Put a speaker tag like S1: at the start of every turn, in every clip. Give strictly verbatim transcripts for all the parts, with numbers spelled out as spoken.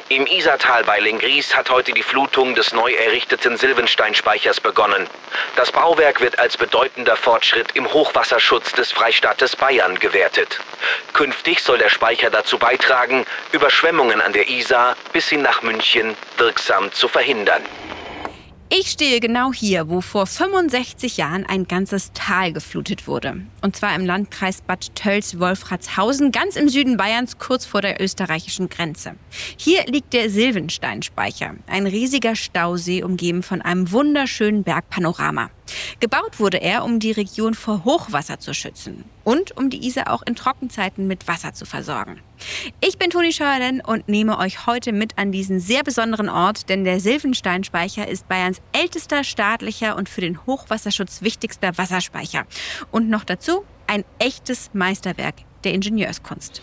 S1: Im Isartal bei Lenggries hat heute die Flutung des neu errichteten Sylvensteinspeichers begonnen. Das Bauwerk wird als bedeutender Fortschritt im Hochwasserschutz des Freistaates Bayern gewertet. Künftig soll der Speicher dazu beitragen, Überschwemmungen an der Isar bis hin nach München wirksam zu verhindern.
S2: Ich stehe genau hier, wo vor fünfundsechzig Jahren ein ganzes Tal geflutet wurde. Und zwar im Landkreis Bad Tölz-Wolfratshausen, ganz im Süden Bayerns, kurz vor der österreichischen Grenze. Hier liegt der Sylvensteinspeicher, ein riesiger Stausee, umgeben von einem wunderschönen Bergpanorama. Gebaut wurde er, um die Region vor Hochwasser zu schützen und um die Isar auch in Trockenzeiten mit Wasser zu versorgen. Ich bin Toni Scheuerlen und nehme euch heute mit an diesen sehr besonderen Ort, denn der Sylvensteinspeicher ist Bayerns ältester staatlicher und für den Hochwasserschutz wichtigster Wasserspeicher. Und noch dazu ein echtes Meisterwerk der Ingenieurskunst.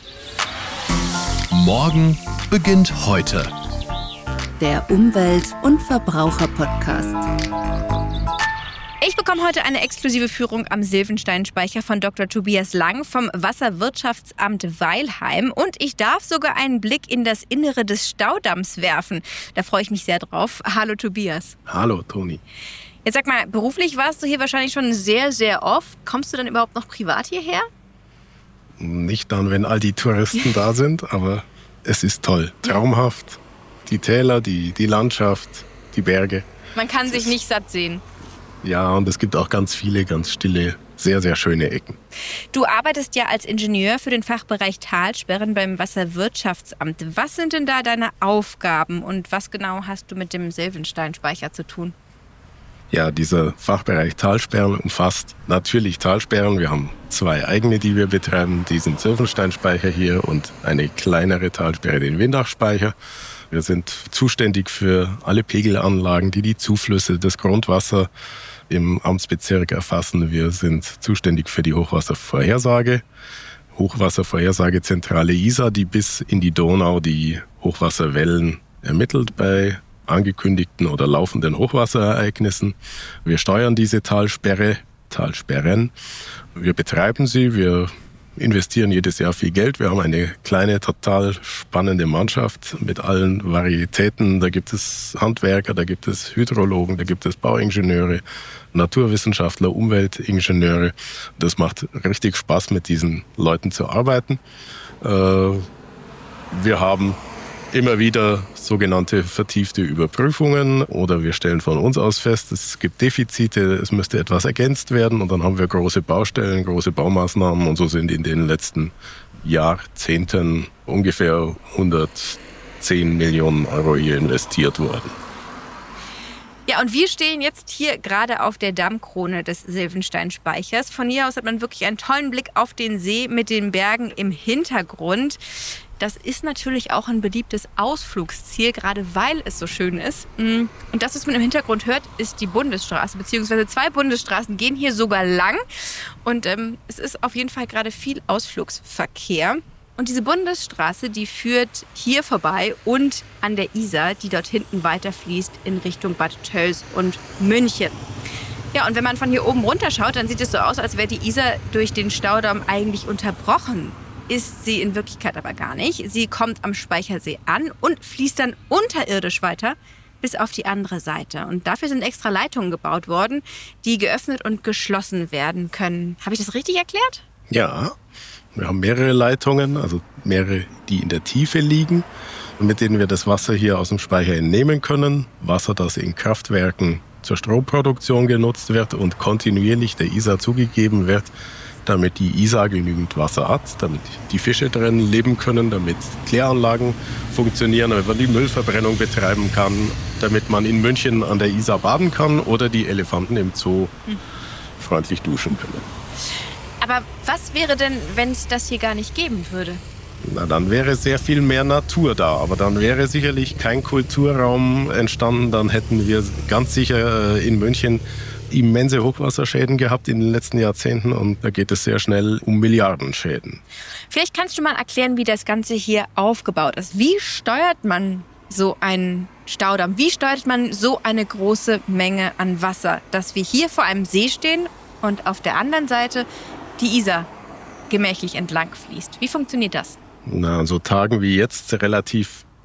S3: Morgen beginnt heute.
S4: Der Umwelt- und Verbraucher-Podcast.
S2: Ich bekomme heute eine exklusive Führung am Sylvensteinspeicher von Doktor Tobias Lang vom Wasserwirtschaftsamt Weilheim. Und ich darf sogar einen Blick in das Innere des Staudamms werfen. Da freue ich mich sehr drauf. Hallo Tobias.
S5: Hallo Toni.
S2: Jetzt sag mal, beruflich warst du hier wahrscheinlich schon sehr, sehr oft. Kommst du dann überhaupt noch privat hierher?
S5: Nicht dann, wenn all die Touristen da sind, aber es ist toll. Traumhaft. Die Täler, die, die Landschaft, die Berge.
S2: Man kann sich nicht satt sehen.
S5: Ja, und es gibt auch ganz viele, ganz stille, sehr, sehr schöne Ecken.
S2: Du arbeitest ja als Ingenieur für den Fachbereich Talsperren beim Wasserwirtschaftsamt. Was sind denn da deine Aufgaben und was genau hast du mit dem Sylvensteinspeicher zu tun?
S5: Ja, dieser Fachbereich Talsperren umfasst natürlich Talsperren. Wir haben zwei eigene, die wir betreiben. Die sind Sylvensteinspeicher hier und eine kleinere Talsperre, den Windachspeicher. Wir sind zuständig für alle Pegelanlagen, die die Zuflüsse, das Grundwasser im Amtsbezirk erfassen. Wir sind zuständig für die Hochwasservorhersage, Hochwasservorhersagezentrale Isar, die bis in die Donau die Hochwasserwellen ermittelt bei angekündigten oder laufenden Hochwasserereignissen. Wir steuern diese Talsperre, Talsperren. Wir betreiben sie, wir investieren jedes Jahr viel Geld. Wir haben eine kleine, total spannende Mannschaft mit allen Varietäten. Da gibt es Handwerker, da gibt es Hydrologen, da gibt es Bauingenieure, Naturwissenschaftler, Umweltingenieure. Das macht richtig Spaß, mit diesen Leuten zu arbeiten. Wir haben immer wieder sogenannte vertiefte Überprüfungen oder wir stellen von uns aus fest, es gibt Defizite, es müsste etwas ergänzt werden und dann haben wir große Baustellen, große Baumaßnahmen und so sind in den letzten Jahrzehnten ungefähr hundertzehn Millionen Euro hier investiert worden.
S2: Ja, und wir stehen jetzt hier gerade auf der Dammkrone des Sylvensteinspeichers. Von hier aus hat man wirklich einen tollen Blick auf den See mit den Bergen im Hintergrund. Das ist natürlich auch ein beliebtes Ausflugsziel, gerade weil es so schön ist. Und das, was man im Hintergrund hört, ist die Bundesstraße, beziehungsweise zwei Bundesstraßen gehen hier sogar lang. Und ähm, es ist auf jeden Fall gerade viel Ausflugsverkehr. Und diese Bundesstraße, die führt hier vorbei und an der Isar, die dort hinten weiterfließt in Richtung Bad Tölz und München. Ja, und wenn man von hier oben runterschaut, dann sieht es so aus, als wäre die Isar durch den Staudamm eigentlich unterbrochen. Ist sie in Wirklichkeit aber gar nicht. Sie kommt am Speichersee an und fließt dann unterirdisch weiter bis auf die andere Seite. Und dafür sind extra Leitungen gebaut worden, die geöffnet und geschlossen werden können. Habe ich das richtig erklärt?
S5: Ja, wir haben mehrere Leitungen, also mehrere, die in der Tiefe liegen, mit denen wir das Wasser hier aus dem Speicher entnehmen können. Wasser, das in Kraftwerken zur Stromproduktion genutzt wird und kontinuierlich der Isar zugegeben wird, damit die Isar genügend Wasser hat, damit die Fische drin leben können, damit Kläranlagen funktionieren, damit man die Müllverbrennung betreiben kann, damit man in München an der Isar baden kann oder die Elefanten im Zoo hm. freundlich duschen können.
S2: Aber was wäre denn, wenn es das hier gar nicht geben würde?
S5: Na, dann wäre sehr viel mehr Natur da, aber dann wäre sicherlich kein Kulturraum entstanden, dann hätten wir ganz sicher in München immense Hochwasserschäden gehabt in den letzten Jahrzehnten und da geht es sehr schnell um Milliardenschäden.
S2: Vielleicht kannst du mal erklären, wie das Ganze hier aufgebaut ist. Wie steuert man so einen Staudamm? Wie steuert man so eine große Menge an Wasser, dass wir hier vor einem See stehen und auf der anderen Seite die Isar gemächlich entlang fließt? Wie funktioniert das?
S5: Na, an so Tagen wie jetzt relativ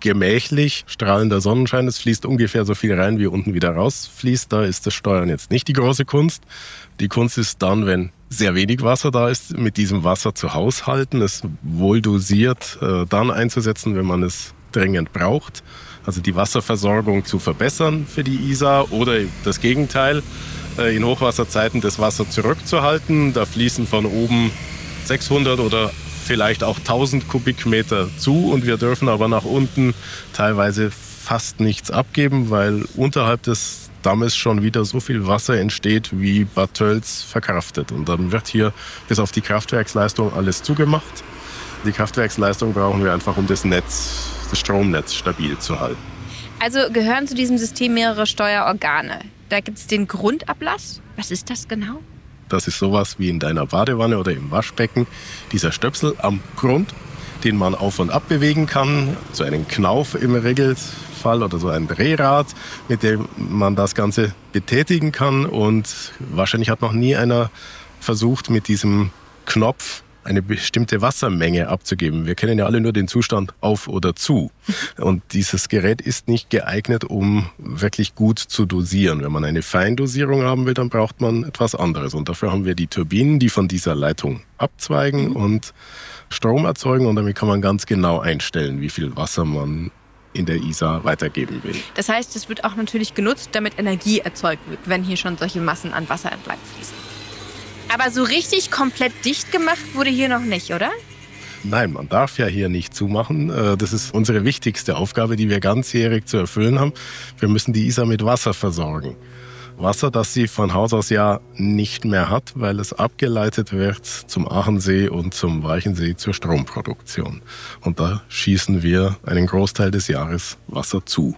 S5: gemächlich, strahlender Sonnenschein. Es fließt ungefähr so viel rein, wie unten wieder rausfließt. Da ist das Steuern jetzt nicht die große Kunst. Die Kunst ist dann, wenn sehr wenig Wasser da ist, mit diesem Wasser zu haushalten, es wohl dosiert äh, dann einzusetzen, wenn man es dringend braucht. Also die Wasserversorgung zu verbessern für die Isar oder das Gegenteil, äh, in Hochwasserzeiten das Wasser zurückzuhalten. Da fließen von oben sechshundert oder vielleicht auch tausend Kubikmeter zu und wir dürfen aber nach unten teilweise fast nichts abgeben, weil unterhalb des Dammes schon wieder so viel Wasser entsteht, wie Bad Tölz verkraftet. Und dann wird hier bis auf die Kraftwerksleistung alles zugemacht. Die Kraftwerksleistung brauchen wir einfach, um das Netz, das Stromnetz stabil zu halten.
S2: Also gehören zu diesem System mehrere Steuerorgane. Da gibt es den Grundablass. Was ist das genau?
S5: Das ist sowas wie in deiner Badewanne oder im Waschbecken. Dieser Stöpsel am Grund, den man auf und ab bewegen kann. So einen Knauf im Regelfall oder so ein Drehrad, mit dem man das Ganze betätigen kann. Und wahrscheinlich hat noch nie einer versucht, mit diesem Knopf eine bestimmte Wassermenge abzugeben. Wir kennen ja alle nur den Zustand auf oder zu. Und dieses Gerät ist nicht geeignet, um wirklich gut zu dosieren. Wenn man eine Feindosierung haben will, dann braucht man etwas anderes. Und dafür haben wir die Turbinen, die von dieser Leitung abzweigen mhm. und Strom erzeugen. Und damit kann man ganz genau einstellen, wie viel Wasser man in der Isar weitergeben will.
S2: Das heißt, es wird auch natürlich genutzt, damit Energie erzeugt wird, wenn hier schon solche Massen an Wasser entlang fließen. Aber so richtig komplett dicht gemacht wurde hier noch nicht, oder?
S5: Nein, man darf ja hier nicht zumachen. Das ist unsere wichtigste Aufgabe, die wir ganzjährig zu erfüllen haben. Wir müssen die Isar mit Wasser versorgen. Wasser, das sie von Haus aus ja nicht mehr hat, weil es abgeleitet wird zum Aachensee und zum Walchensee zur Stromproduktion. Und da schießen wir einen Großteil des Jahres Wasser zu.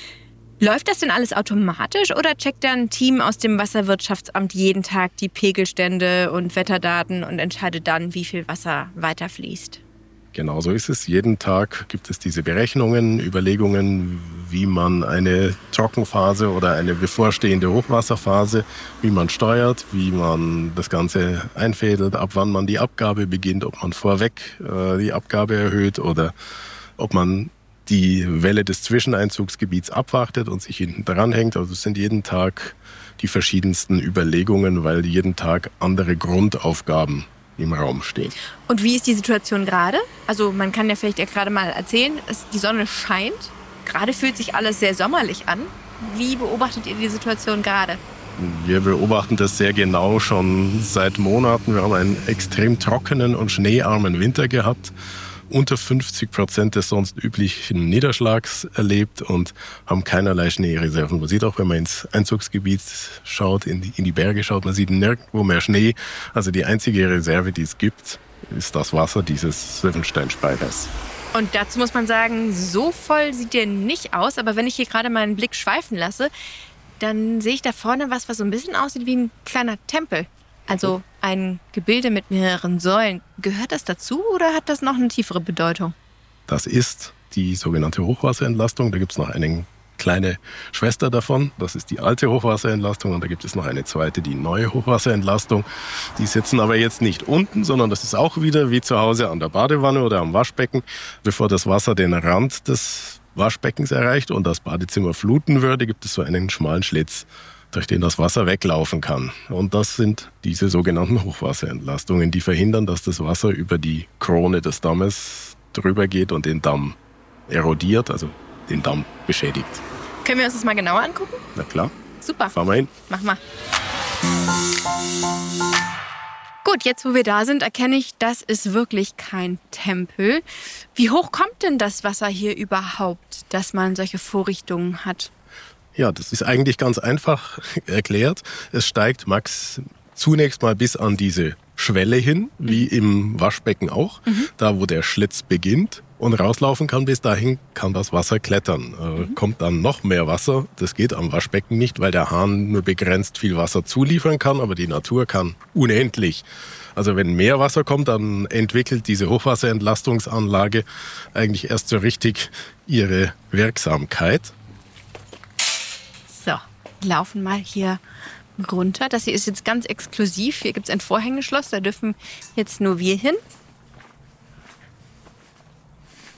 S2: Läuft das denn alles automatisch oder checkt da ein Team aus dem Wasserwirtschaftsamt jeden Tag die Pegelstände und Wetterdaten und entscheidet dann, wie viel Wasser weiterfließt?
S5: Genau so ist es. Jeden Tag gibt es diese Berechnungen, Überlegungen, wie man eine Trockenphase oder eine bevorstehende Hochwasserphase, wie man steuert, wie man das Ganze einfädelt, ab wann man die Abgabe beginnt, ob man vorweg äh, die Abgabe erhöht oder ob man die Welle des Zwischeneinzugsgebiets abwartet und sich hinten dran hängt. Also es sind jeden Tag die verschiedensten Überlegungen, weil jeden Tag andere Grundaufgaben im Raum stehen.
S2: Und wie ist die Situation gerade? Also man kann ja vielleicht ja gerade mal erzählen, es, die Sonne scheint. Gerade fühlt sich alles sehr sommerlich an. Wie beobachtet ihr die Situation gerade?
S5: Wir beobachten das sehr genau schon seit Monaten. Wir haben einen extrem trockenen und schneearmen Winter gehabt. Unter fünfzig Prozent des sonst üblichen Niederschlags erlebt und haben keinerlei Schneereserven. Man sieht auch, wenn man ins Einzugsgebiet schaut, in die, in die Berge schaut, man sieht nirgendwo mehr Schnee. Also die einzige Reserve, die es gibt, ist das Wasser dieses Sylvensteinspeichers.
S2: Und dazu muss man sagen, so voll sieht der nicht aus. Aber wenn ich hier gerade meinen Blick schweifen lasse, dann sehe ich da vorne was, was so ein bisschen aussieht wie ein kleiner Tempel. Also ein Gebilde mit mehreren Säulen. Gehört das dazu oder hat das noch eine tiefere Bedeutung?
S5: Das ist die sogenannte Hochwasserentlastung. Da gibt es noch eine kleine Schwester davon. Das ist die alte Hochwasserentlastung. Und da gibt es noch eine zweite, die neue Hochwasserentlastung. Die sitzen aber jetzt nicht unten, sondern das ist auch wieder wie zu Hause an der Badewanne oder am Waschbecken. Bevor das Wasser den Rand des Waschbeckens erreicht und das Badezimmer fluten würde, gibt es so einen schmalen Schlitz, durch den das Wasser weglaufen kann. Und das sind diese sogenannten Hochwasserentlastungen, die verhindern, dass das Wasser über die Krone des Dammes drüber geht und den Damm erodiert, also den Damm beschädigt.
S2: Können wir uns das mal genauer angucken?
S5: Na klar.
S2: Super.
S5: Fahren wir hin.
S2: Mach mal. Gut, jetzt wo wir da sind, erkenne ich, das ist wirklich kein Tempel. Wie hoch kommt denn das Wasser hier überhaupt, dass man solche Vorrichtungen hat?
S5: Ja, das ist eigentlich ganz einfach erklärt. Es steigt max zunächst mal bis an diese Schwelle hin, wie im Waschbecken auch, mhm. da wo der Schlitz beginnt. Und rauslaufen kann bis dahin, kann das Wasser klettern. Äh, mhm. Kommt dann noch mehr Wasser. Das geht am Waschbecken nicht, weil der Hahn nur begrenzt viel Wasser zuliefern kann, aber die Natur kann unendlich. Also wenn mehr Wasser kommt, dann entwickelt diese Hochwasserentlastungsanlage eigentlich erst so richtig ihre Wirksamkeit.
S2: So, wir laufen mal hier runter. Das hier ist jetzt ganz exklusiv. Hier gibt es ein Vorhängeschloss, da dürfen jetzt nur wir hin.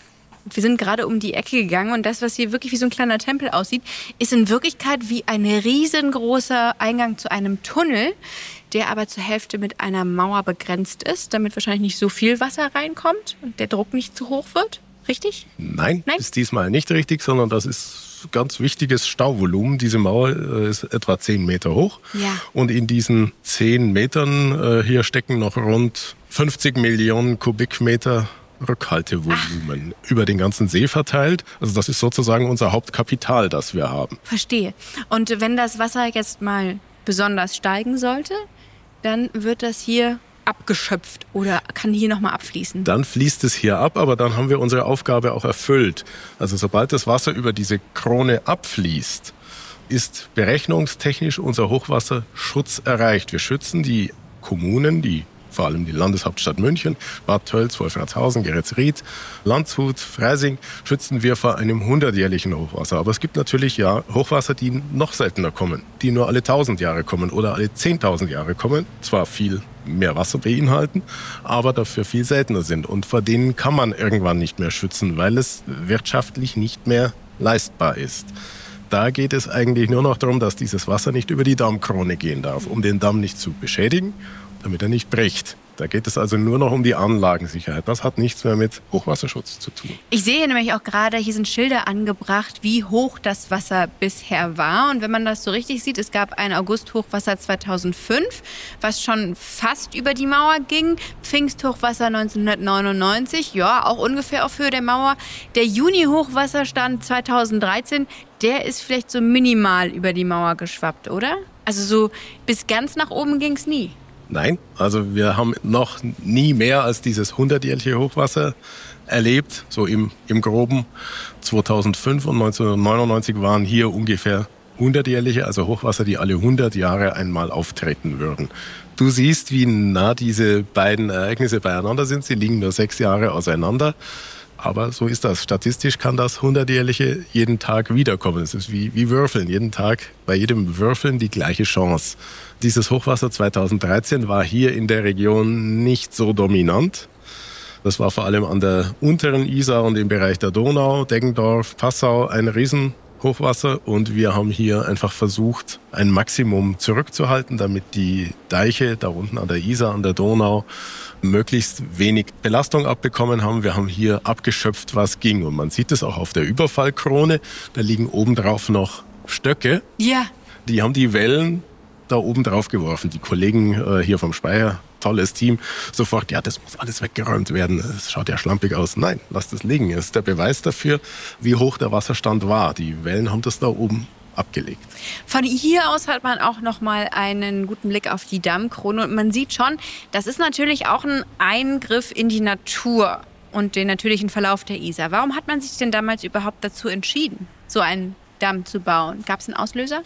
S2: Wir sind gerade um die Ecke gegangen und das, was hier wirklich wie so ein kleiner Tempel aussieht, ist in Wirklichkeit wie ein riesengroßer Eingang zu einem Tunnel, der aber zur Hälfte mit einer Mauer begrenzt ist, damit wahrscheinlich nicht so viel Wasser reinkommt und der Druck nicht zu hoch wird. Richtig?
S5: Nein,
S2: Nein?
S5: ist diesmal nicht richtig, sondern das ist ganz wichtiges Stauvolumen. Diese Mauer ist etwa zehn Meter hoch.
S2: Ja.
S5: Und in diesen zehn Metern äh, hier stecken noch rund fünfzig Millionen Kubikmeter Rückhaltevolumen Ach. über den ganzen See verteilt. Also das ist sozusagen unser Hauptkapital, das wir haben.
S2: Verstehe. Und wenn das Wasser jetzt mal besonders steigen sollte, dann wird das hier abgeschöpft oder kann hier nochmal abfließen?
S5: Dann fließt es hier ab, aber dann haben wir unsere Aufgabe auch erfüllt. Also sobald das Wasser über diese Krone abfließt, ist berechnungstechnisch unser Hochwasserschutz erreicht. Wir schützen die Kommunen, die vor allem die Landeshauptstadt München, Bad Tölz, Wolfratshausen, Geretsried, Landshut, Freising, schützen wir vor einem hundertjährlichen Hochwasser. Aber es gibt natürlich ja Hochwasser, die noch seltener kommen, die nur alle tausend Jahre kommen oder alle zehntausend Jahre kommen. Zwar viel mehr Wasser beinhalten, aber dafür viel seltener sind. Und vor denen kann man irgendwann nicht mehr schützen, weil es wirtschaftlich nicht mehr leistbar ist. Da geht es eigentlich nur noch darum, dass dieses Wasser nicht über die Dammkrone gehen darf, um den Damm nicht zu beschädigen, damit er nicht bricht. Da geht es also nur noch um die Anlagensicherheit. Das hat nichts mehr mit Hochwasserschutz zu tun.
S2: Ich sehe hier nämlich auch gerade, hier sind Schilder angebracht, wie hoch das Wasser bisher war. Und wenn man das so richtig sieht, es gab ein August-Hochwasser zweitausendfünf, was schon fast über die Mauer ging. Pfingst-Hochwasser neunzehnhundertneunundneunzig, ja, auch ungefähr auf Höhe der Mauer. Der Juni-Hochwasserstand zweitausenddreizehn, der ist vielleicht so minimal über die Mauer geschwappt, oder? Also so bis ganz nach oben ging es nie.
S5: Nein, also wir haben noch nie mehr als dieses hundertjährliche Hochwasser erlebt, so im, im Groben. zweitausendfünf und neunzehnhundertneunundneunzig waren hier ungefähr hundertjährliche, also Hochwasser, die alle hundert Jahre einmal auftreten würden. Du siehst, wie nah diese beiden Ereignisse beieinander sind. Sie liegen nur sechs Jahre auseinander. Aber so ist das. Statistisch kann das hundertjährliche jeden Tag wiederkommen. Es ist wie, wie Würfeln. Jeden Tag, bei jedem Würfeln die gleiche Chance. Dieses Hochwasser zweitausenddreizehn war hier in der Region nicht so dominant. Das war vor allem an der unteren Isar und im Bereich der Donau, Deggendorf, Passau ein Riesenhochwasser. Und wir haben hier einfach versucht, ein Maximum zurückzuhalten, damit die Deiche da unten an der Isar, an der Donau, möglichst wenig Belastung abbekommen haben. Wir haben hier abgeschöpft, was ging. Und man sieht es auch auf der Überfallkrone. Da liegen obendrauf noch Stöcke.
S2: Ja.
S5: Die haben die Wellen da oben drauf geworfen. Die Kollegen äh, hier vom Speicher, tolles Team, sofort, ja, das muss alles weggeräumt werden. Es schaut ja schlampig aus. Nein, lasst es liegen. Das ist der Beweis dafür, wie hoch der Wasserstand war. Die Wellen haben das da oben abgelegt.
S2: Von hier aus hat man auch noch mal einen guten Blick auf die Dammkrone und man sieht schon, das ist natürlich auch ein Eingriff in die Natur und den natürlichen Verlauf der Isar. Warum hat man sich denn damals überhaupt dazu entschieden, so einen Damm zu bauen? Gab es einen Auslöser?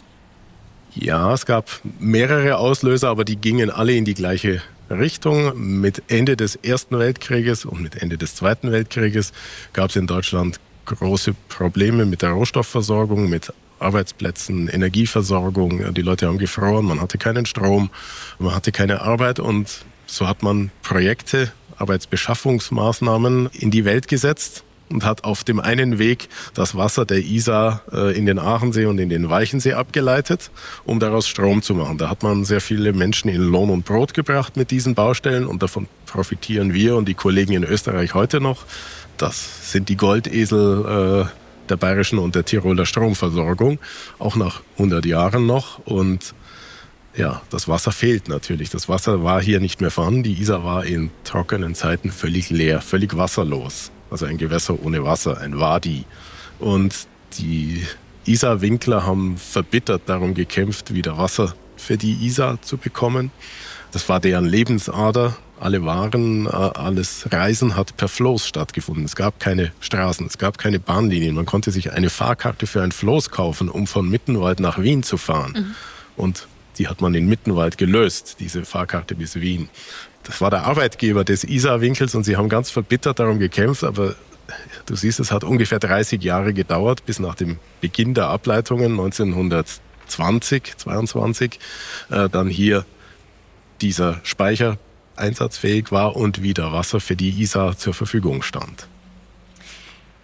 S5: Ja, es gab mehrere Auslöser, aber die gingen alle in die gleiche Richtung. Mit Ende des Ersten Weltkrieges und mit Ende des Zweiten Weltkrieges gab es in Deutschland große Probleme mit der Rohstoffversorgung, mit Arbeitsplätzen, Energieversorgung. Die Leute haben gefroren, man hatte keinen Strom, man hatte keine Arbeit und so hat man Projekte, Arbeitsbeschaffungsmaßnahmen in die Welt gesetzt und hat auf dem einen Weg das Wasser der Isar äh, in den Aachensee und in den Walchensee abgeleitet, um daraus Strom zu machen. Da hat man sehr viele Menschen in Lohn und Brot gebracht mit diesen Baustellen und davon profitieren wir und die Kollegen in Österreich heute noch. Das sind die Goldesel äh, der bayerischen und der Tiroler Stromversorgung, auch nach hundert Jahren noch. Und ja, das Wasser fehlt natürlich. Das Wasser war hier nicht mehr vorhanden. Die Isar war in trockenen Zeiten völlig leer, völlig wasserlos. Also ein Gewässer ohne Wasser, ein Wadi. Und die Isar-Winkler haben verbittert darum gekämpft, wieder Wasser für die Isar zu bekommen. Das war deren Lebensader. Alle Waren, alles Reisen hat per Floß stattgefunden. Es gab keine Straßen, es gab keine Bahnlinien. Man konnte sich eine Fahrkarte für ein Floß kaufen, um von Mittenwald nach Wien zu fahren. Mhm. Und die hat man in Mittenwald gelöst, diese Fahrkarte bis Wien. Das war der Arbeitgeber des Isar-Winkels und sie haben ganz verbittert darum gekämpft. Aber du siehst, es hat ungefähr dreißig Jahre gedauert, bis nach dem Beginn der Ableitungen neunzehnhundertzwanzig, zweiundzwanzig, äh, dann hier dieser Speicher einsatzfähig war und wieder Wasser für die Isar zur Verfügung stand.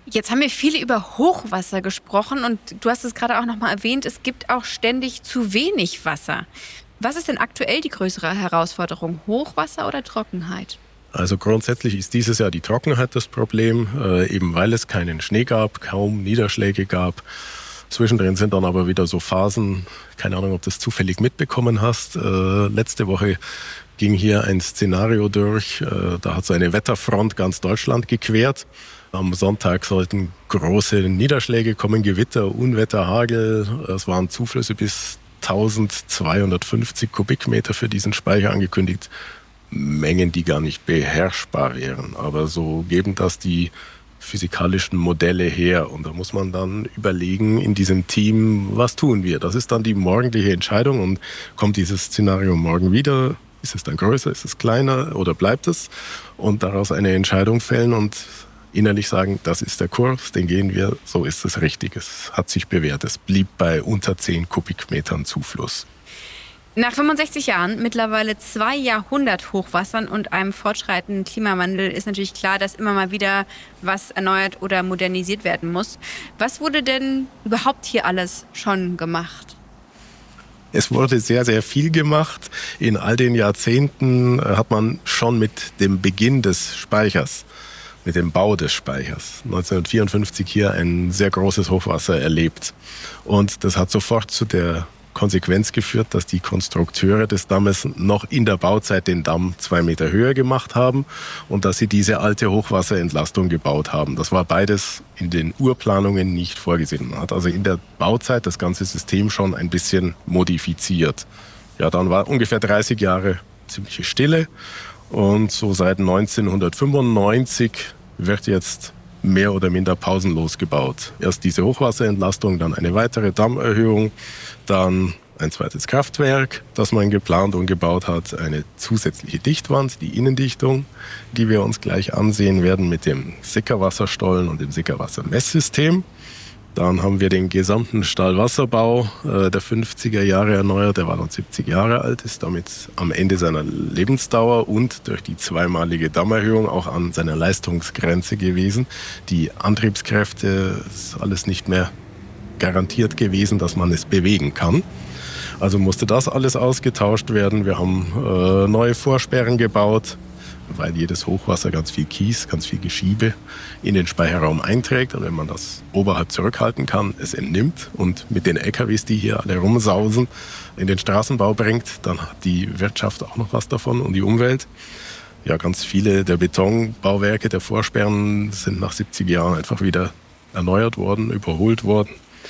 S2: Jetzt haben wir viel über Hochwasser gesprochen und du hast es gerade auch nochmal erwähnt, es gibt auch ständig zu wenig Wasser. Was ist denn aktuell die größere Herausforderung, Hochwasser oder Trockenheit?
S5: Also grundsätzlich ist dieses Jahr die Trockenheit das Problem, äh, eben weil es keinen Schnee gab, kaum Niederschläge gab. Zwischendrin sind dann aber wieder so Phasen, keine Ahnung, ob du das zufällig mitbekommen hast. Äh, letzte Woche ging hier ein Szenario durch, äh, da hat so eine Wetterfront ganz Deutschland gequert. Am Sonntag sollten große Niederschläge kommen, Gewitter, Unwetter, Hagel. Es waren Zuflüsse bis eintausendzweihundertfünfzig Kubikmeter für diesen Speicher angekündigt. Mengen, die gar nicht beherrschbar wären. Aber so geben das die physikalischen Modelle her. Und da muss man dann überlegen in diesem Team, was tun wir? Das ist dann die morgendliche Entscheidung. Und kommt dieses Szenario morgen wieder? Ist es dann größer? Ist es kleiner? Oder bleibt es? Und daraus eine Entscheidung fällen und innerlich sagen, das ist der Kurs, den gehen wir, so ist es richtig. Es hat sich bewährt. Es blieb bei unter zehn Kubikmetern Zufluss.
S2: Nach fünfundsechzig Jahren, mittlerweile zwei Jahrhundert Hochwassern und einem fortschreitenden Klimawandel ist natürlich klar, dass immer mal wieder was erneuert oder modernisiert werden muss. Was wurde denn überhaupt hier alles schon gemacht?
S5: Es wurde sehr, sehr viel gemacht. In all den Jahrzehnten hat man schon mit dem Beginn des Speichers, mit dem Bau des Speichers, neunzehnhundertvierundfünfzig hier ein sehr großes Hochwasser erlebt. Und das hat sofort zu der Konsequenz geführt, dass die Konstrukteure des Dammes noch in der Bauzeit den Damm zwei Meter höher gemacht haben und dass sie diese alte Hochwasserentlastung gebaut haben. Das war beides in den Urplanungen nicht vorgesehen. Man hat also in der Bauzeit das ganze System schon ein bisschen modifiziert. Ja, dann war ungefähr dreißig Jahre ziemliche Stille und so seit neunzehnhundertfünfundneunzig wird jetzt mehr oder minder pausenlos gebaut. Erst diese Hochwasserentlastung, dann eine weitere Dammerhöhung, dann ein zweites Kraftwerk, das man geplant und gebaut hat, eine zusätzliche Dichtwand, die Innendichtung, die wir uns gleich ansehen werden mit dem Sickerwasserstollen und dem Sickerwassermesssystem. Dann haben wir den gesamten Stahlwasserbau äh, der fünfziger Jahre erneuert. Der war dann siebzig Jahre alt, ist damit am Ende seiner Lebensdauer und durch die zweimalige Dammerhöhung auch an seiner Leistungsgrenze gewesen. Die Antriebskräfte, ist alles nicht mehr garantiert gewesen, dass man es bewegen kann. Also musste das alles ausgetauscht werden. Wir haben äh, neue Vorsperren gebaut, weil jedes Hochwasser ganz viel Kies, ganz viel Geschiebe in den Speicherraum einträgt. Und wenn man das oberhalb zurückhalten kann, es entnimmt und mit den L K Ws, die hier alle rumsausen, in den Straßenbau bringt, dann hat die Wirtschaft auch noch was davon und die Umwelt. Ja, ganz viele der Betonbauwerke, der Vorsperren sind nach siebzig Jahren einfach wieder erneuert worden, überholt worden.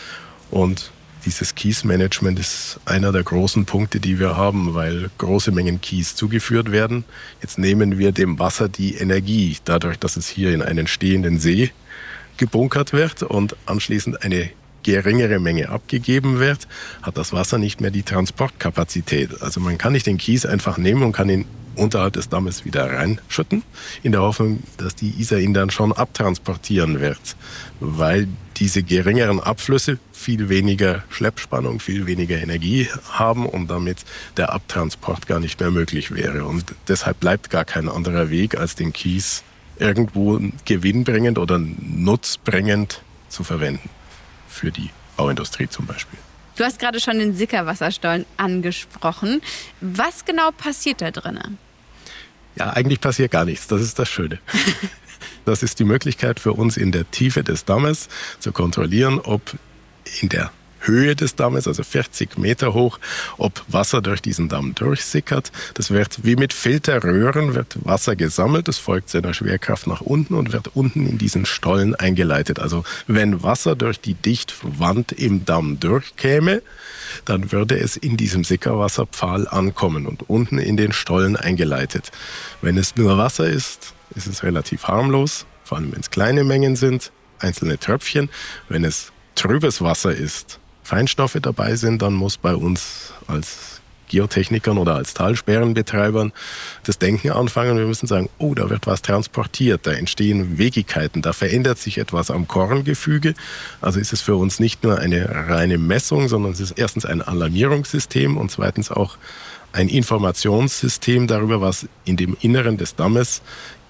S5: Und dieses Kiesmanagement ist einer der großen Punkte, die wir haben, weil große Mengen Kies zugeführt werden. Jetzt nehmen wir dem Wasser die Energie, dadurch, dass es hier in einen stehenden See gebunkert wird und anschließend eine geringere Menge abgegeben wird, hat das Wasser nicht mehr die Transportkapazität. Also man kann nicht den Kies einfach nehmen und kann ihn unterhalb des Dammes wieder reinschütten, in der Hoffnung, dass die Isar ihn dann schon abtransportieren wird, weil diese geringeren Abflüsse viel weniger Schleppspannung, viel weniger Energie haben und damit der Abtransport gar nicht mehr möglich wäre. Und deshalb bleibt gar kein anderer Weg, als den Kies irgendwo gewinnbringend oder nutzbringend zu verwenden, für die Bauindustrie zum Beispiel.
S2: Du hast gerade schon den Sickerwasserstollen angesprochen. Was genau passiert da drinnen?
S5: Ja, eigentlich passiert gar nichts. Das ist das Schöne. Das ist die Möglichkeit für uns in der Tiefe des Dammes zu kontrollieren, ob in der Höhe des Dammes, also vierzig Meter hoch, ob Wasser durch diesen Damm durchsickert. Das wird wie mit Filterröhren wird Wasser gesammelt, es folgt seiner Schwerkraft nach unten und wird unten in diesen Stollen eingeleitet. Also wenn Wasser durch die Dichtwand im Damm durchkäme, dann würde es in diesem Sickerwasserpfahl ankommen und unten in den Stollen eingeleitet. Wenn es nur Wasser ist, ist es relativ harmlos, vor allem wenn es kleine Mengen sind, einzelne Tröpfchen. Wenn es trübes Wasser ist, Feinstoffe dabei sind, dann muss bei uns als Geotechnikern oder als Talsperrenbetreibern das Denken anfangen. Wir müssen sagen, oh, da wird was transportiert, da entstehen Wegigkeiten, da verändert sich etwas am Korngefüge. Also ist es für uns nicht nur eine reine Messung, sondern es ist erstens ein Alarmierungssystem und zweitens auch ein Informationssystem darüber, was in dem Inneren des Dammes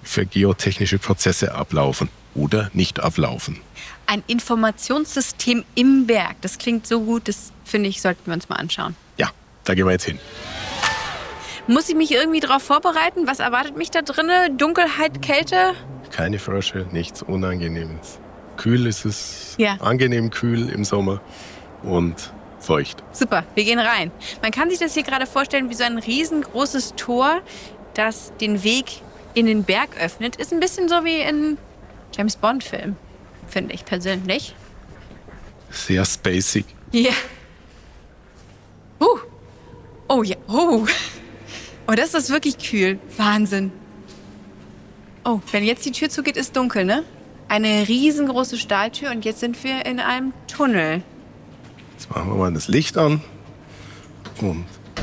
S5: für geotechnische Prozesse ablaufen oder nicht ablaufen.
S2: Ein Informationssystem im Berg. Das klingt so gut, das finde ich, sollten wir uns mal anschauen.
S5: Ja, da gehen wir jetzt hin.
S2: Muss ich mich irgendwie darauf vorbereiten? Was erwartet mich da drinnen? Dunkelheit, Kälte?
S5: Keine Frösche, nichts Unangenehmes. Kühl ist es,
S2: ja.
S5: Angenehm kühl im Sommer und feucht.
S2: Super, wir gehen rein. Man kann sich das hier gerade vorstellen wie so ein riesengroßes Tor, das den Weg in den Berg öffnet. Ist ein bisschen so wie in James-Bond-Film, finde ich persönlich.
S5: Sehr spacig.
S2: Ja. Uh. Oh ja, oh. Oh, das ist wirklich kühl. Wahnsinn. Oh, wenn jetzt die Tür zugeht, ist dunkel, ne? Eine riesengroße Stahltür und jetzt sind wir in einem Tunnel.
S5: Jetzt machen wir mal das Licht an und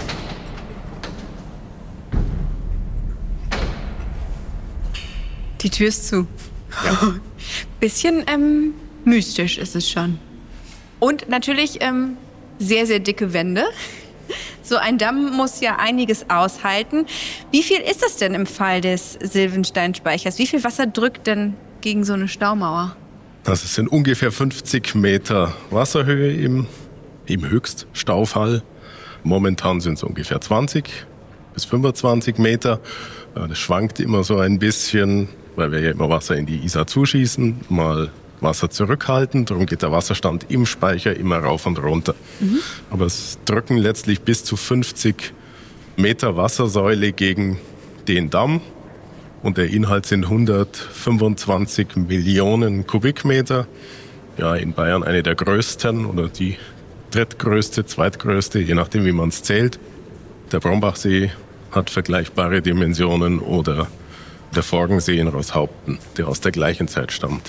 S2: die Tür ist zu.
S5: ja.
S2: Bisschen ähm, mystisch ist es schon. Und natürlich ähm, sehr, sehr dicke Wände. So ein Damm muss ja einiges aushalten. Wie viel ist das denn im Fall des Sylvensteinspeichers? Wie viel Wasser drückt denn gegen so eine Staumauer?
S5: Das sind ungefähr fünfzig Meter Wasserhöhe im, im Höchststaufall. Momentan sind es ungefähr zwanzig bis fünfundzwanzig Meter. Das schwankt immer so ein bisschen, weil wir ja immer Wasser in die Isar zuschießen, mal Wasser zurückhalten. Darum geht der Wasserstand im Speicher immer rauf und runter. Mhm. Aber es drücken letztlich bis zu fünfzig Meter Wassersäule gegen den Damm. Und der Inhalt sind hundertfünfundzwanzig Millionen Kubikmeter. Ja, in Bayern eine der größten oder die drittgrößte, zweitgrößte, je nachdem wie man es zählt. Der Brombachsee hat vergleichbare Dimensionen oder der Forgensee in Roßhaupten, der aus der gleichen Zeit stammt.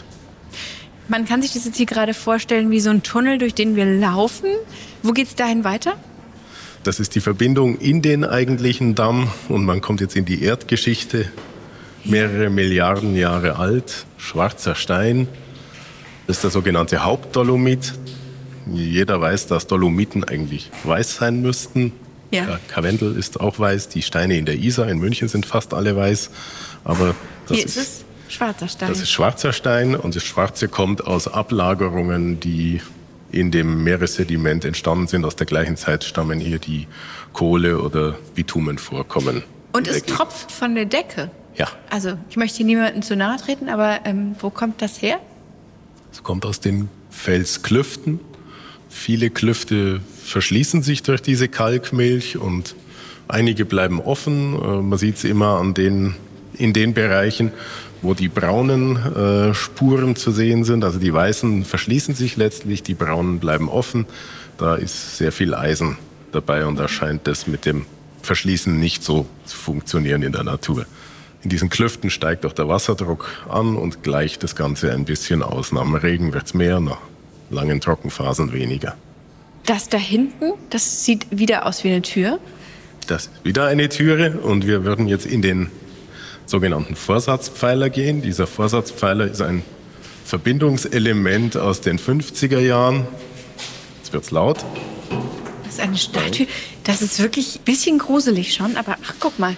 S2: Man kann sich das jetzt hier gerade vorstellen wie so ein Tunnel, durch den wir laufen. Wo geht's dahin weiter?
S5: Das ist die Verbindung in den eigentlichen Damm und man kommt jetzt in die Erdgeschichte. Mehrere Milliarden Jahre alt, schwarzer Stein. Das ist der sogenannte Hauptdolomit. Jeder weiß, dass Dolomiten eigentlich weiß sein müssten.
S2: Ja.
S5: Der Karwendel ist auch weiß. Die Steine in der Isar in München sind fast alle weiß. Aber das
S2: hier
S5: ist,
S2: ist es schwarzer Stein.
S5: Das ist schwarzer Stein und das Schwarze kommt aus Ablagerungen, die in dem Meeressediment entstanden sind. Aus der gleichen Zeit stammen hier die Kohle- oder Bitumenvorkommen.
S2: Und es tropft von der Decke.
S5: Ja.
S2: Also ich möchte hier niemandem zu nahe treten, aber ähm, wo kommt das her?
S5: Es kommt aus den Felsklüften. Viele Klüfte verschließen sich durch diese Kalkmilch und einige bleiben offen. Man sieht es immer an den, in den Bereichen, wo die braunen äh, Spuren zu sehen sind. Also die weißen verschließen sich letztlich, die braunen bleiben offen. Da ist sehr viel Eisen dabei und da scheint das mit dem Verschließen nicht so zu funktionieren in der Natur. In diesen Klüften steigt auch der Wasserdruck an und gleicht das Ganze ein bisschen aus. Nach dem Regen wird es mehr, nach langen Trockenphasen weniger.
S2: Das da hinten, das sieht wieder aus wie eine Tür.
S5: Das ist wieder eine Türe und wir würden jetzt in den sogenannten Vorsatzpfeiler gehen. Dieser Vorsatzpfeiler ist ein Verbindungselement aus den fünfziger Jahren. Jetzt wird's laut.
S2: Das ist eine Statue. Das ist wirklich ein bisschen gruselig schon, aber ach, guck mal.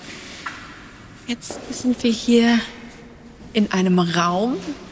S2: Jetzt sind wir hier in einem Raum,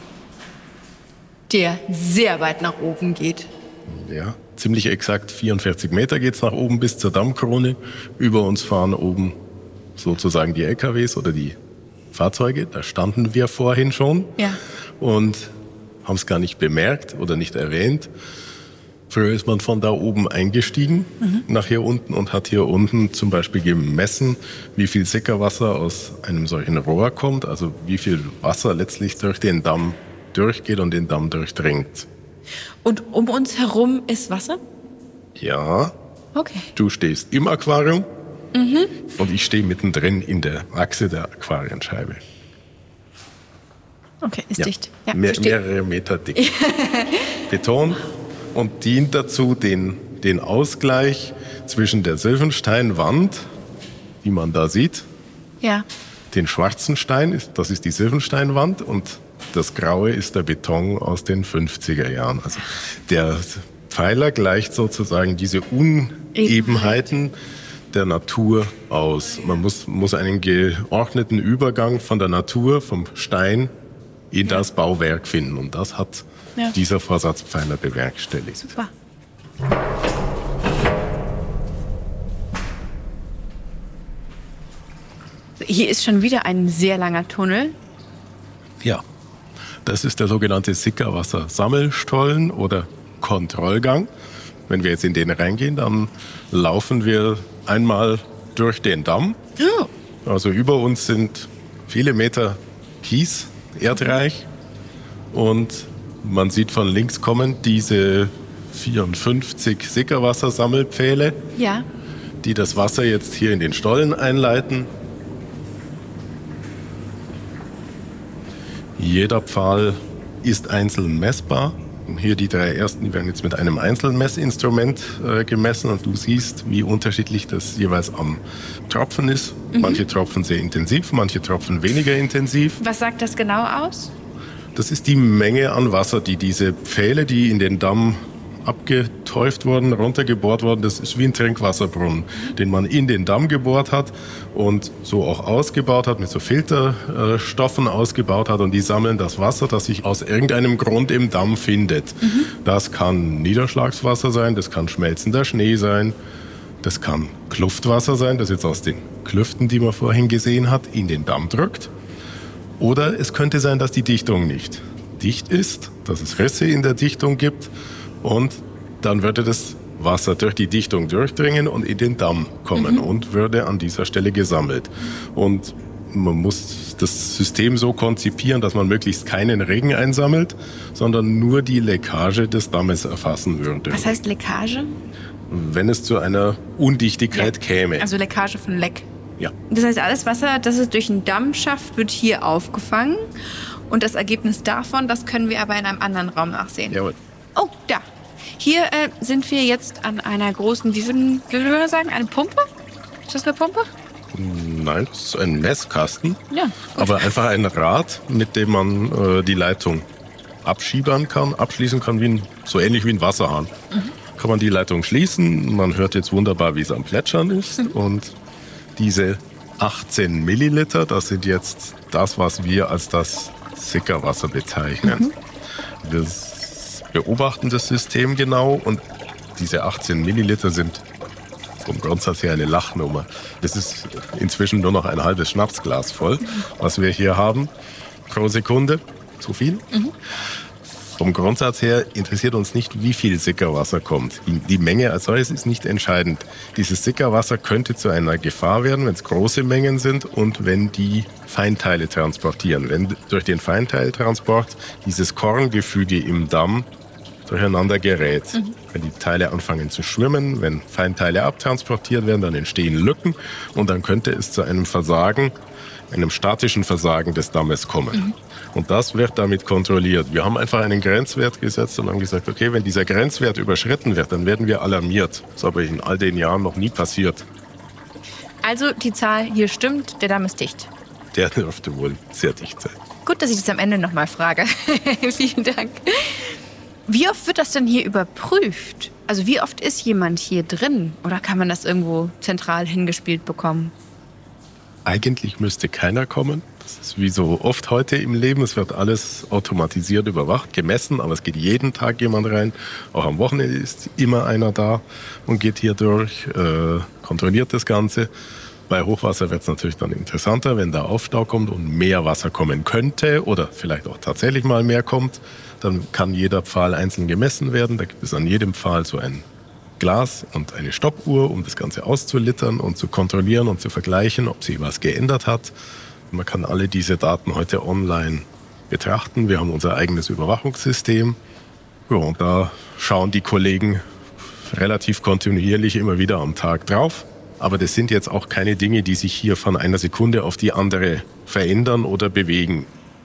S2: der sehr weit nach oben geht.
S5: Ja, ziemlich exakt vierundvierzig Meter geht's nach oben bis zur Dammkrone. Über uns fahren oben sozusagen die L K Ws oder die Fahrzeuge. Da standen wir vorhin schon
S2: ja.
S5: und haben es gar nicht bemerkt oder nicht erwähnt. Früher ist man von da oben eingestiegen mhm. nach hier unten und hat hier unten zum Beispiel gemessen, wie viel Sickerwasser aus einem solchen Rohr kommt, also wie viel Wasser letztlich durch den Damm durchgeht und den Damm durchdringt.
S2: Und um uns herum ist Wasser?
S5: Ja.
S2: Okay.
S5: Du stehst im Aquarium
S2: mhm.
S5: und ich stehe mittendrin in der Achse der Aquarienscheibe.
S2: Okay, ist
S5: ja.
S2: dicht. Ja,
S5: Mehr, mehrere Meter dick. Beton. Und dient dazu, den, den Ausgleich zwischen der Sylvensteinwand, die man da sieht,
S2: ja.
S5: den schwarzen Stein, das ist die Sylvensteinwand und das Graue ist der Beton aus den fünfziger Jahren. Also der Pfeiler gleicht sozusagen diese Unebenheiten der Natur aus. Man muss, muss einen geordneten Übergang von der Natur, vom Stein in das Bauwerk finden. Und das hat ja. dieser Vorsatzpfeiler bewerkstelligt.
S2: Super. Hier ist schon wieder ein sehr langer Tunnel.
S5: Ja, das ist der sogenannte Sickerwasser-Sammelstollen oder Kontrollgang. Wenn wir jetzt in den reingehen, dann laufen wir einmal durch den Damm. Ja. Also über uns sind viele Meter Kies, erdreich. Und man sieht von links kommen diese vierundfünfzig Sickerwassersammelpfähle, ja. die das Wasser jetzt hier in den Stollen einleiten. Jeder Pfahl ist einzeln messbar. Hier die drei ersten, die werden jetzt mit einem Einzelmessinstrument äh, gemessen und du siehst, wie unterschiedlich das jeweils am Tropfen ist. Mhm. Manche tropfen sehr intensiv, manche tropfen weniger intensiv.
S2: Was sagt das genau aus?
S5: Das ist die Menge an Wasser, die diese Pfähle, die in den Damm abgeteuft wurden, runtergebohrt wurden. Das ist wie ein Trinkwasserbrunnen, den man in den Damm gebohrt hat und so auch ausgebaut hat, mit so Filterstoffen ausgebaut hat. Und die sammeln das Wasser, das sich aus irgendeinem Grund im Damm findet. Mhm. Das kann Niederschlagswasser sein, das kann schmelzender Schnee sein, das kann Kluftwasser sein, das jetzt aus den Klüften, die man vorhin gesehen hat, in den Damm drückt. Oder es könnte sein, dass die Dichtung nicht dicht ist, dass es Risse in der Dichtung gibt. Und dann würde das Wasser durch die Dichtung durchdringen und in den Damm kommen mhm. und würde an dieser Stelle gesammelt. Und man muss das System so konzipieren, dass man möglichst keinen Regen einsammelt, sondern nur die Leckage des Dammes erfassen würde.
S2: Was heißt Leckage?
S5: Wenn es zu einer Undichtigkeit ja. käme.
S2: Also Leckage von Leck.
S5: Ja.
S2: Das heißt, alles Wasser, das es durch den Damm schafft, wird hier aufgefangen. Und das Ergebnis davon, das können wir aber in einem anderen Raum nachsehen.
S5: Jawohl.
S2: Oh, da. Hier äh, sind wir jetzt an einer großen, wie würden wie würden wir sagen, eine Pumpe? Ist das eine Pumpe?
S5: Nein, das ist ein Messkasten.
S2: Ja.
S5: Aber einfach ein Rad, mit dem man äh, die Leitung abschiebern kann, abschließen kann, wie ein, so ähnlich wie ein Wasserhahn. Mhm. Kann man die Leitung schließen. Man hört jetzt wunderbar, wie es am Plätschern ist. Mhm. Und diese achtzehn Milliliter, das sind jetzt das, was wir als das Sickerwasser bezeichnen. Mhm. Wir beobachten das System genau und diese achtzehn Milliliter sind vom Grundsatz her eine Lachnummer. Das ist inzwischen nur noch ein halbes Schnapsglas voll, was wir hier haben pro Sekunde. So viel. Mhm. Vom Grundsatz her interessiert uns nicht, wie viel Sickerwasser kommt. Die Menge als solches ist nicht entscheidend. Dieses Sickerwasser könnte zu einer Gefahr werden, wenn es große Mengen sind und wenn die Feinteile transportieren. Wenn durch den Feinteiltransport dieses Korngefüge im Damm durcheinander gerät. Mhm. Wenn die Teile anfangen zu schwimmen, wenn Feinteile abtransportiert werden, dann entstehen Lücken und dann könnte es zu einem Versagen, einem statischen Versagen des Dammes kommen. Mhm. Und das wird damit kontrolliert. Wir haben einfach einen Grenzwert gesetzt und haben gesagt, okay, wenn dieser Grenzwert überschritten wird, dann werden wir alarmiert. Das ist aber in all den Jahren noch nie passiert.
S2: Also die Zahl hier stimmt, der Damm ist dicht.
S5: Der dürfte wohl sehr dicht sein.
S2: Gut, dass ich das am Ende nochmal frage. Vielen Dank. Wie oft wird das denn hier überprüft? Also wie oft ist jemand hier drin? Oder kann man das irgendwo zentral hingespielt bekommen?
S5: Eigentlich müsste keiner kommen. Das ist wie so oft heute im Leben. Es wird alles automatisiert überwacht, gemessen, aber es geht jeden Tag jemand rein. Auch am Wochenende ist immer einer da und geht hier durch, äh, kontrolliert das Ganze. Bei Hochwasser wird es natürlich dann interessanter, wenn da Aufstau kommt und mehr Wasser kommen könnte oder vielleicht auch tatsächlich mal mehr kommt. Dann kann jeder Pfahl einzeln gemessen werden. Da gibt es an jedem Pfahl so ein Glas und eine Stoppuhr, um das Ganze auszulittern und zu kontrollieren und zu vergleichen, ob sich was geändert hat. Man kann alle diese Daten heute online betrachten. Wir haben unser eigenes Überwachungssystem. Ja, und da schauen die Kollegen relativ kontinuierlich immer wieder am Tag drauf. Aber das sind jetzt auch keine Dinge, die sich hier von einer Sekunde auf die andere verändern oder bewegen.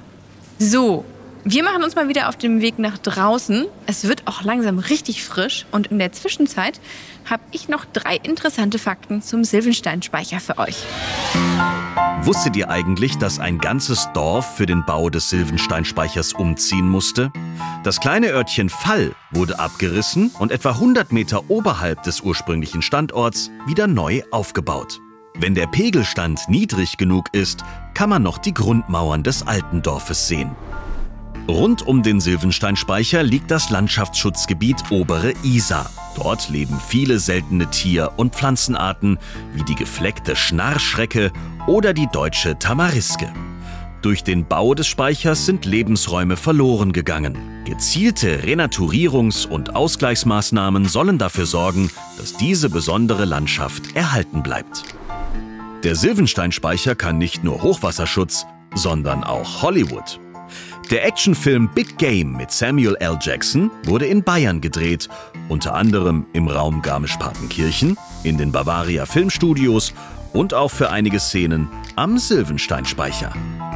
S2: So, wir machen uns mal wieder auf den Weg nach draußen. Es wird auch langsam richtig frisch. Und in der Zwischenzeit habe ich noch drei interessante Fakten zum Sylvensteinspeicher für euch.
S6: Wusstet ihr eigentlich, dass ein ganzes Dorf für den Bau des Sylvensteinspeichers umziehen musste? Das kleine Örtchen Fall wurde abgerissen und etwa hundert Meter oberhalb des ursprünglichen Standorts wieder neu aufgebaut. Wenn der Pegelstand niedrig genug ist, kann man noch die Grundmauern des alten Dorfes sehen. Rund um den Sylvensteinspeicher liegt das Landschaftsschutzgebiet Obere Isar. Dort leben viele seltene Tier- und Pflanzenarten, wie die gefleckte Schnarrschrecke oder die deutsche Tamariske. Durch den Bau des Speichers sind Lebensräume verloren gegangen. Gezielte Renaturierungs- und Ausgleichsmaßnahmen sollen dafür sorgen, dass diese besondere Landschaft erhalten bleibt. Der Sylvensteinspeicher kann nicht nur Hochwasserschutz, sondern auch Hollywood. Der Actionfilm Big Game mit Samuel L. Jackson wurde in Bayern gedreht, unter anderem im Raum Garmisch-Partenkirchen, in den Bavaria Filmstudios und auch für einige Szenen am Sylvensteinspeicher.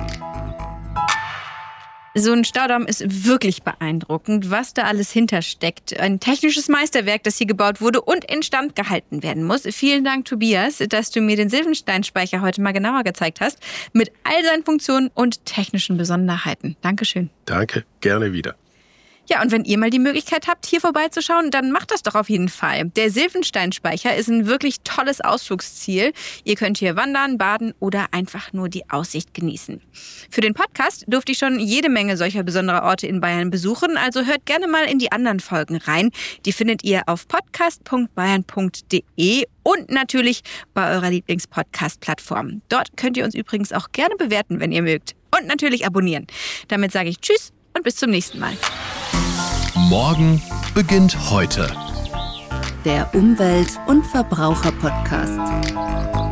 S2: So ein Staudamm ist wirklich beeindruckend, was da alles hintersteckt. Ein technisches Meisterwerk, das hier gebaut wurde und instand gehalten werden muss. Vielen Dank, Tobias, dass du mir den Sylvensteinspeicher heute mal genauer gezeigt hast, mit all seinen Funktionen und technischen Besonderheiten. Dankeschön.
S5: Danke, gerne wieder.
S2: Ja, und wenn ihr mal die Möglichkeit habt, hier vorbeizuschauen, dann macht das doch auf jeden Fall. Der Sylvensteinspeicher ist ein wirklich tolles Ausflugsziel. Ihr könnt hier wandern, baden oder einfach nur die Aussicht genießen. Für den Podcast durfte ich schon jede Menge solcher besonderer Orte in Bayern besuchen, also hört gerne mal in die anderen Folgen rein. Die findet ihr auf podcast punkt bayern punkt de und natürlich bei eurer Lieblingspodcast-Plattform. Dort könnt ihr uns übrigens auch gerne bewerten, wenn ihr mögt. Und natürlich abonnieren. Damit sage ich Tschüss und bis zum nächsten Mal.
S3: Morgen beginnt heute.
S4: Der Umwelt- und Verbraucher-Podcast.